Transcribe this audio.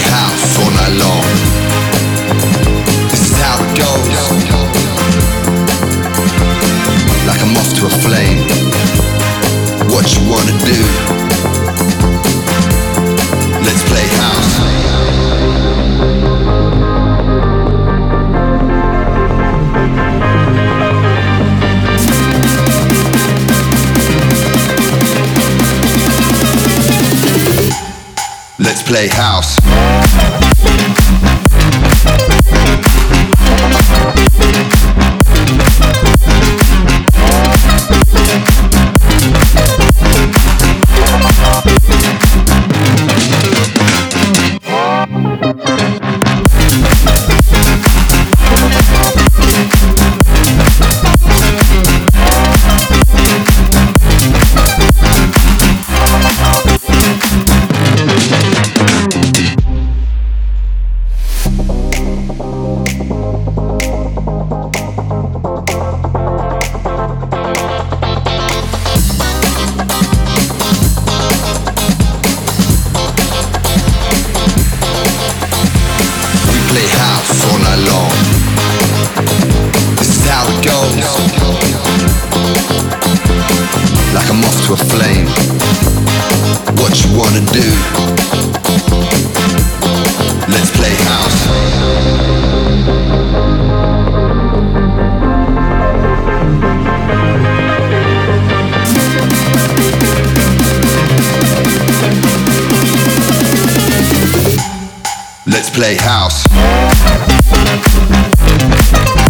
house all night long. This is how it goes. Like a moth to a flame. What you wanna do? Let's play house. Let's play house. Play house all night long. This is how it goes. Like a moth to a flame. What you wanna do? Let's play house. Let's play house.